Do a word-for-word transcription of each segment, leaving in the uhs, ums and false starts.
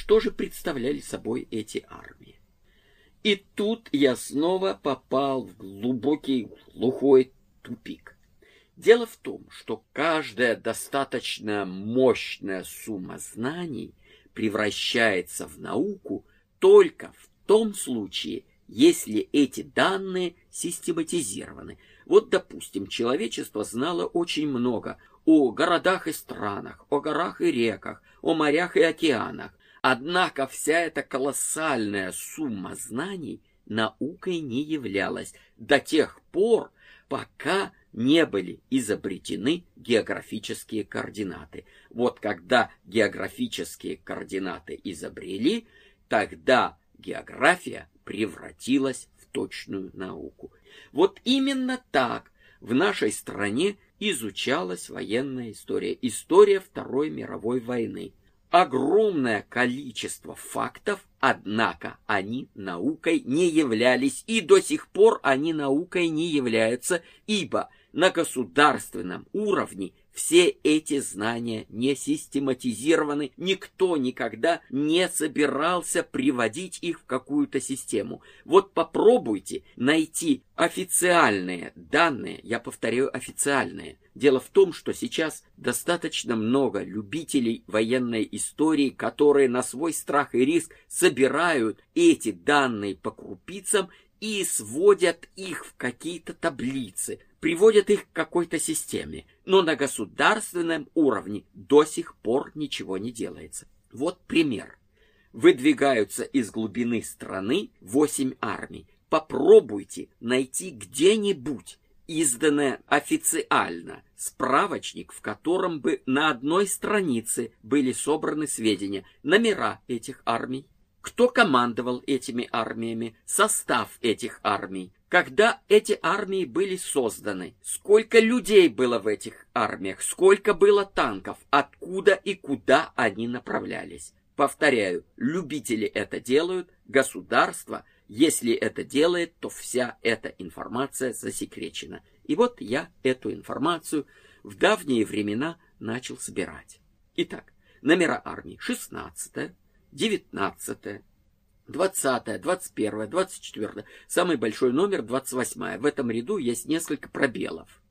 что же представляли собой эти армии. И тут я снова попал в глубокий, глухой тупик. Дело в том, что каждая достаточно мощная сумма знаний превращается в науку только в том случае, если эти данные систематизированы. Вот, допустим, человечество знало очень много о городах и странах, о горах и реках, о морях и океанах. Однако вся эта колоссальная сумма знаний наукой не являлась до тех пор, пока не были изобретены географические координаты. Вот когда географические координаты изобрели, тогда география превратилась в точную науку. Вот именно так в нашей стране изучалась военная история, история Второй мировой войны. Огромное количество фактов, однако они наукой не являлись, и до сих пор они наукой не являются, ибо на государственном уровне все эти знания не систематизированы, никто никогда не собирался приводить их в какую-то систему. Вот попробуйте найти официальные данные, я повторяю, официальные. Дело в том, что сейчас достаточно много любителей военной истории, которые на свой страх и риск собирают эти данные по крупицам и сводят их в какие-то таблицы, приводят их к какой-то системе. Но на государственном уровне до сих пор ничего не делается. Вот пример. Выдвигаются из глубины страны восемь армий. Попробуйте найти где-нибудь изданное официально справочник, в котором бы на одной странице были собраны сведения, номера этих армий, кто командовал этими армиями, состав этих армий, когда эти армии были созданы, сколько людей было в этих армиях, сколько было танков, откуда и куда они направлялись. Повторяю, любители это делают, государство, если это делает, то вся эта информация засекречена. И вот я эту информацию в давние времена начал собирать. Итак, номера армий шестнадцатая, девятнадцатая, двадцатая, двадцать первая, двадцать четвёртая. Самый большой номер двадцать восьмая. В этом ряду есть несколько пробелов.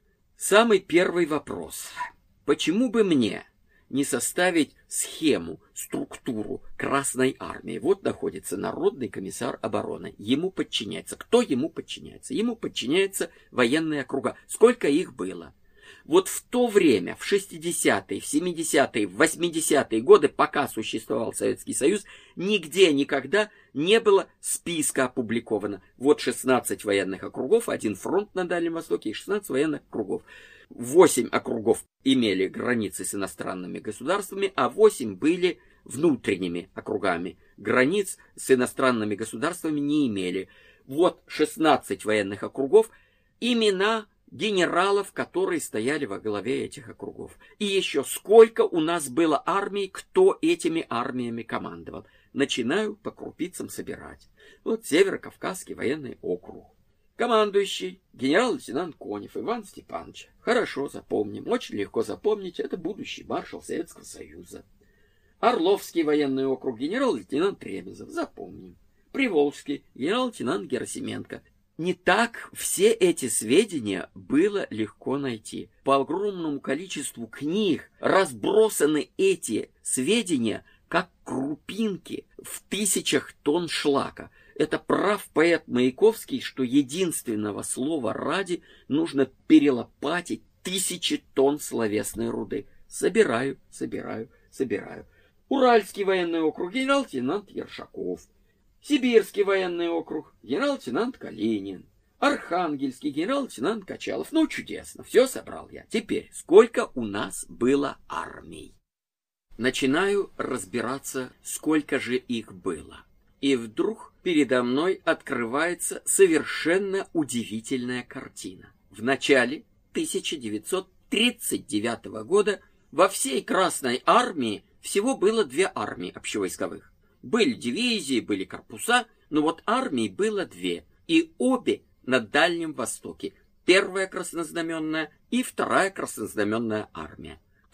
Самый первый вопрос. Почему бы мне не составить схему, структуру Красной Армии? Вот находится Народный комиссар обороны. Ему подчиняется. Кто ему подчиняется? Ему подчиняются военные округа. Сколько их было? Вот в то время, в шестидесятые, в семидесятые, в восьмидесятые годы, пока существовал Советский Союз, нигде никогда не было списка опубликовано. Вот шестнадцать военных округов, один фронт на Дальнем Востоке и шестнадцать военных округов. восемь округов имели границы с иностранными государствами, а восемь были внутренними округами. Границ с иностранными государствами не имели. Вот шестнадцать военных округов, имена генералов, которые стояли во главе этих округов. И еще сколько у нас было армий, кто этими армиями командовал. Начинаю по крупицам собирать. Вот Северо-Кавказский военный округ. Командующий генерал-лейтенант Конев Иван Степанович. Хорошо, запомним. Очень легко запомнить. Это будущий маршал Советского Союза. Орловский военный округ. Генерал-лейтенант Ремезов. Запомним. Приволжский. Генерал-лейтенант Герасименко. Не так все эти сведения было легко найти. По огромному количеству книг разбросаны эти сведения, как крупинки в тысячах тонн шлака. Это прав поэт Маяковский, что единственного слова ради нужно перелопатить тысячи тонн словесной руды. Собираю, собираю, собираю. Уральский военный округ, генерал-лейтенант Ершаков. Сибирский военный округ, генерал-лейтенант Калинин. Архангельский, генерал-лейтенант Качалов. Ну, чудесно, все собрал я. Теперь, сколько у нас было армий? Начинаю разбираться, сколько же их было. И вдруг передо мной открывается совершенно удивительная картина. В начале тысяча девятьсот тридцать девятого года во всей Красной Армии всего было две армии общевойсковых. Были дивизии, были корпуса, но вот армий было две, и обе на Дальнем Востоке. Первая краснознаменная и вторая краснознаменная армия.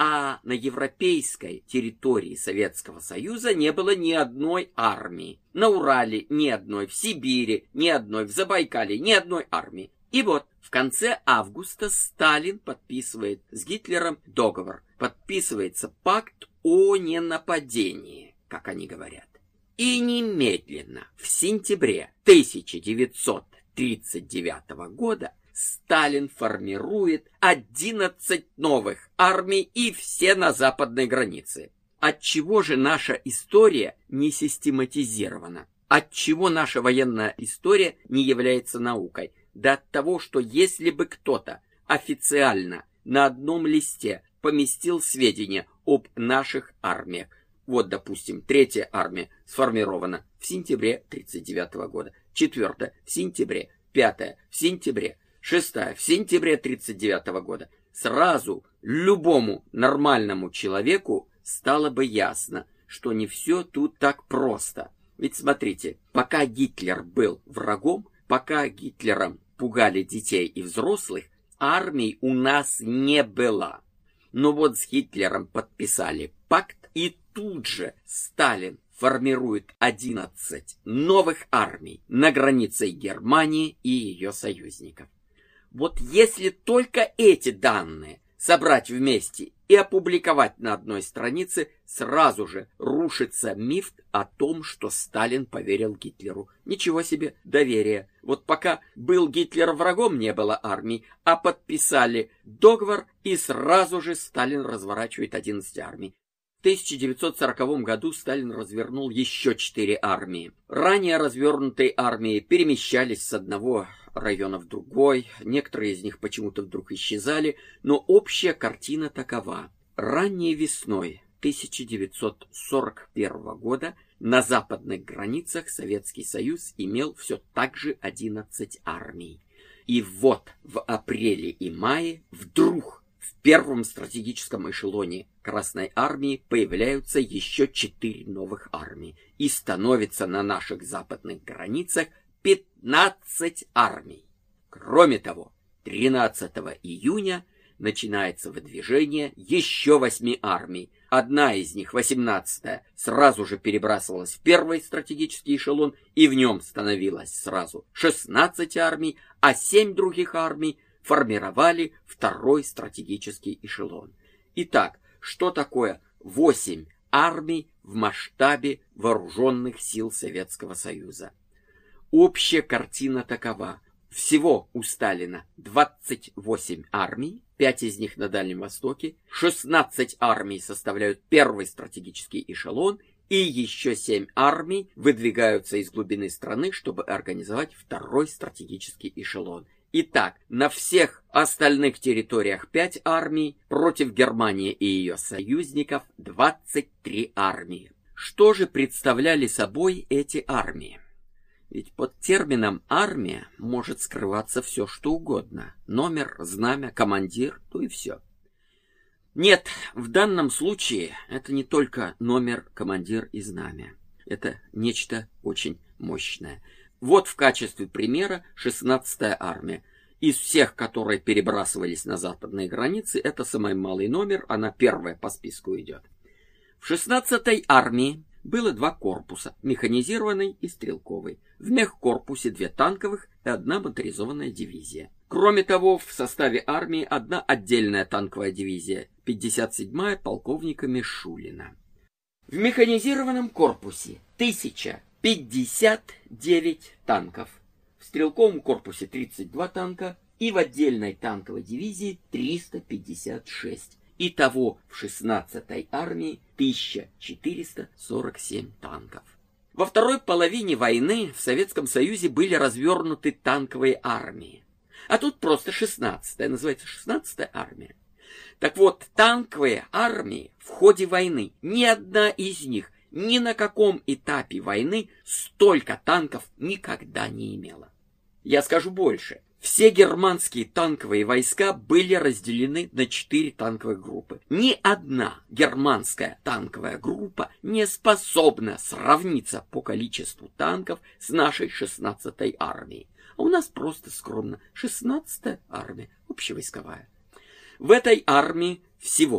а на европейской территории Советского Союза не было ни одной армии. На Урале ни одной, в Сибири ни одной, в Забайкалье ни одной армии. И вот в конце августа Сталин подписывает с Гитлером договор. Подписывается пакт о ненападении, как они говорят. И немедленно, в сентябре тысяча девятьсот тридцать девятого года, Сталин формирует одиннадцать новых армий и все на западной границе. Отчего же наша история не систематизирована? Отчего наша военная история не является наукой? Да от того, что если бы кто-то официально на одном листе поместил сведения об наших армиях, вот, допустим, третья армия сформирована в сентябре тридцать девятого года, четвертая в сентябре, пятая в сентябре, шестая в сентябре тридцать девятого года, сразу любому нормальному человеку стало бы ясно, что не все тут так просто. Ведь смотрите, пока Гитлер был врагом, пока Гитлером пугали детей и взрослых, армии у нас не было. Но вот с Гитлером подписали пакт, и тут же Сталин формирует одиннадцать новых армий на границе Германии и ее союзников. Вот если только эти данные собрать вместе и опубликовать на одной странице, сразу же рушится миф о том, что Сталин поверил Гитлеру. Ничего себе доверие. Вот пока был Гитлер врагом, не было армий, а подписали договор, и сразу же Сталин разворачивает одиннадцать армий. В тысяча девятьсот сороковом году Сталин развернул еще четыре армии. Ранее развернутые армии перемещались с одного района в другой, некоторые из них почему-то вдруг исчезали, но общая картина такова. Ранней весной тысяча девятьсот сорок первого года на западных границах Советский Союз имел все так же одиннадцать армий. И вот в апреле и мае вдруг в первом стратегическом эшелоне Красной Армии появляются еще четыре новых армии, и становится на наших западных границах пятнадцать армий. Кроме того, тринадцатого июня начинается выдвижение еще восьми армий. Одна из них, восемнадцатая, сразу же перебрасывалась в первый стратегический эшелон, и в нем становилось сразу шестнадцать армий, а семь других армий формировали второй стратегический эшелон. Итак, что такое восемь армий в масштабе вооруженных сил Советского Союза? Общая картина такова. Всего у Сталина двадцать восемь армий, пять из них на Дальнем Востоке, шестнадцать армий составляют первый стратегический эшелон, и еще семь армий выдвигаются из глубины страны, чтобы организовать второй стратегический эшелон. Итак, на всех остальных территориях пять армий, против Германии и ее союзников двадцать три армии. Что же представляли собой эти армии? Ведь под термином «армия» может скрываться все, что угодно. Номер, знамя, командир, то и все. Нет, в данном случае это не только номер, командир и знамя. Это нечто очень мощное. Вот в качестве примера шестнадцатая армия. Из всех, которые перебрасывались на западные границы, это самый малый номер, она первая по списку идет. В шестнадцатой армии было два корпуса, механизированный и стрелковый. В мехкорпусе две танковых и одна моторизованная дивизия. Кроме того, в составе армии одна отдельная танковая дивизия, пятьдесят седьмая полковника Мишулина. В механизированном корпусе тысяча пятьдесят девять танков, в стрелковом корпусе тридцать два танка и в отдельной танковой дивизии триста пятьдесят шесть. Итого в шестнадцатой армии тысяча четыреста сорок семь танков. Во второй половине войны в Советском Союзе были развернуты танковые армии. А тут просто шестнадцатая, называется шестнадцатая армия. Так вот, танковые армии в ходе войны, ни одна из них ни на каком этапе войны столько танков никогда не имела. Я скажу больше. Все германские танковые войска были разделены на четыре танковых группы. Ни одна германская танковая группа не способна сравниться по количеству танков с нашей шестнадцатой армией. А у нас просто скромно шестнадцатая армия, общевойсковая. В этой армии всего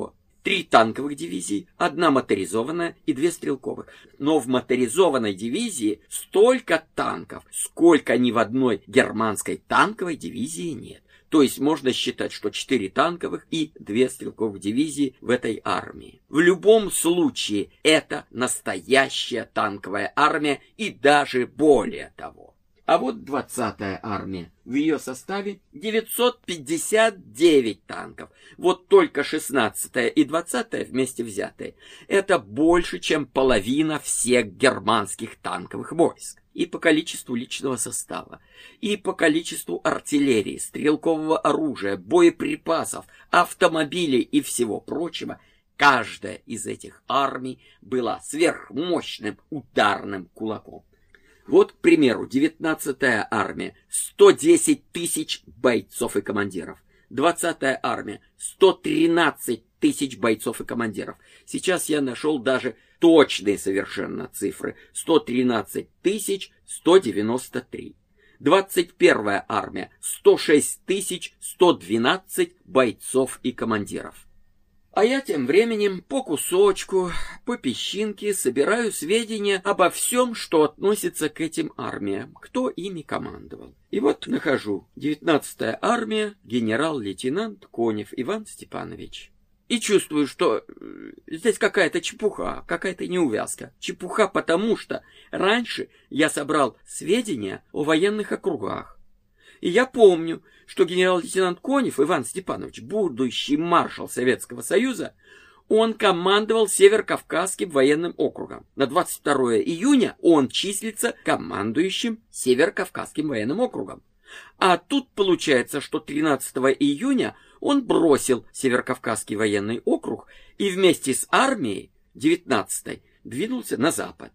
три танковых дивизии, одна моторизованная и две стрелковых. Но в моторизованной дивизии столько танков, сколько ни в одной германской танковой дивизии нет. То есть можно считать, что четыре танковых и две стрелковых дивизии в этой армии. В любом случае, это настоящая танковая армия и даже более того. А вот двадцатая армия. В ее составе девятьсот пятьдесят девять танков. Вот только шестнадцатая и двадцатая вместе взятые. Это больше, чем половина всех германских танковых войск. И по количеству личного состава, и по количеству артиллерии, стрелкового оружия, боеприпасов, автомобилей и всего прочего, каждая из этих армий была сверхмощным ударным кулаком. Вот, к примеру, девятнадцатая армия — сто десять тысяч бойцов и командиров. двадцатая армия — сто тринадцать тысяч бойцов и командиров. Сейчас я нашел даже точные совершенно цифры. сто тринадцать тысяч сто девяносто три. двадцать первая армия — сто шесть тысяч сто двенадцать бойцов и командиров. А я тем временем по кусочку, по песчинке собираю сведения обо всем, что относится к этим армиям, кто ими командовал. И вот нахожу: девятнадцатая армия, генерал-лейтенант Конев Иван Степанович. И чувствую, что здесь какая-то чепуха, какая-то неувязка. Чепуха, потому что раньше я собрал сведения о военных округах. И я помню, что генерал-лейтенант Конев Иван Степанович, будущий маршал Советского Союза, он командовал Северокавказским военным округом. На двадцать второе июня он числится командующим Северокавказским военным округом. А тут получается, что тринадцатого июня он бросил Северокавказский военный округ и вместе с армией девятнадцатой двинулся на запад.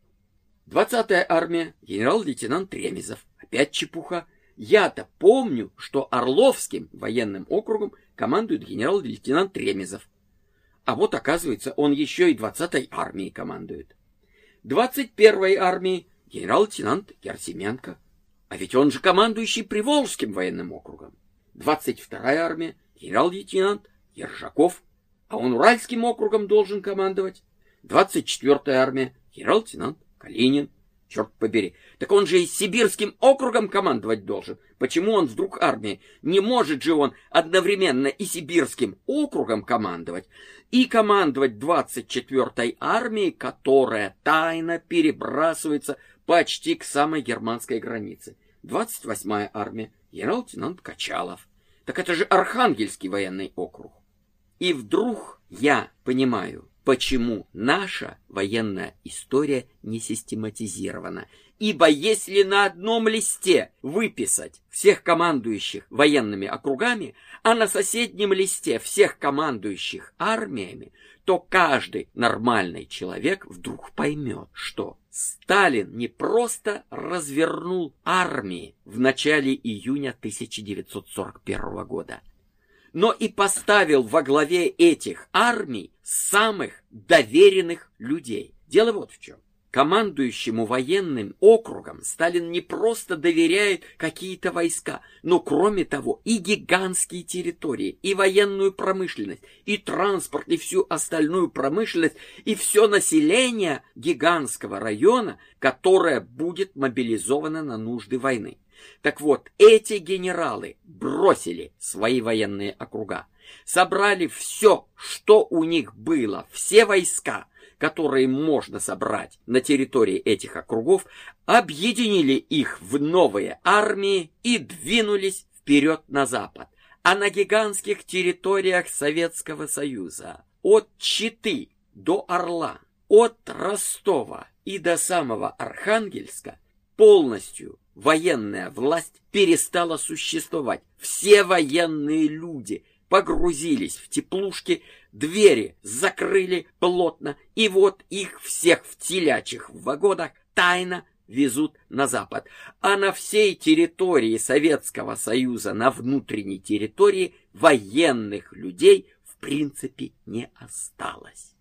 двадцатая армия, генерал-лейтенант Ремезов. Опять чепуха. Я-то помню, что Орловским военным округом командует генерал-лейтенант Ремезов. А вот, оказывается, он еще и двадцатой армией командует. двадцать первой армией генерал-лейтенант Герасименко. А ведь он же командующий Приволжским военным округом. двадцать вторая армия генерал-лейтенант Ержаков. А он Уральским округом должен командовать. двадцать четвёртая армия генерал-лейтенант Калинин. Черт побери, так он же и Сибирским округом командовать должен. Почему он вдруг армией? Не может же он одновременно и Сибирским округом командовать, и командовать двадцать четвёртой армией, которая тайно перебрасывается почти к самой германской границе. двадцать восьмая армия, генерал-лейтенант Качалов. Так это же Архангельский военный округ. И вдруг я понимаю, почему наша военная история не систематизирована. Ибо если на одном листе выписать всех командующих военными округами, а на соседнем листе всех командующих армиями, то каждый нормальный человек вдруг поймет, что Сталин не просто развернул армии в начале июня тысяча девятьсот сорок первого года, но и поставил во главе этих армий самых доверенных людей. Дело вот в чем. Командующему военным округом Сталин не просто доверяет какие-то войска, но кроме того и гигантские территории, и военную промышленность, и транспорт, и всю остальную промышленность, и все население гигантского района, которое будет мобилизовано на нужды войны. Так вот, эти генералы бросили свои военные округа, собрали все, что у них было, все войска, которые можно собрать на территории этих округов, объединили их в новые армии и двинулись вперед на запад. А на гигантских территориях Советского Союза, от Читы до Орла, от Ростова и до самого Архангельска, полностью военная власть перестала существовать. Все военные люди погрузились в теплушки, двери закрыли плотно, и вот их всех в телячьих вагонах тайно везут на запад. А на всей территории Советского Союза, на внутренней территории, военных людей в принципе не осталось.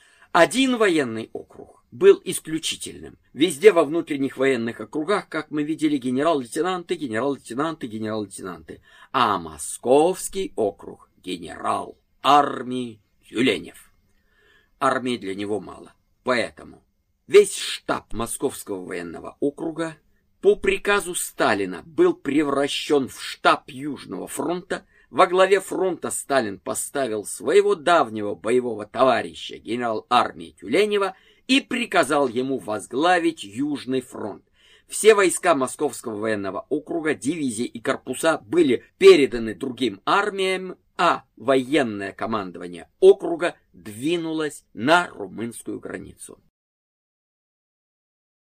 Один военный округ был исключительным. Везде во внутренних военных округах, как мы видели, генерал-лейтенанты, генерал-лейтенанты, генерал-лейтенанты. А Московский округ — генерал армии Тюленев. Армии для него мало, поэтому весь штаб Московского военного округа по приказу Сталина был превращен в штаб Южного фронта. Во главе фронта Сталин поставил своего давнего боевого товарища генерал армии Тюленева и приказал ему возглавить Южный фронт. Все войска Московского военного округа, дивизии и корпуса были переданы другим армиям, а военное командование округа двинулось на румынскую границу.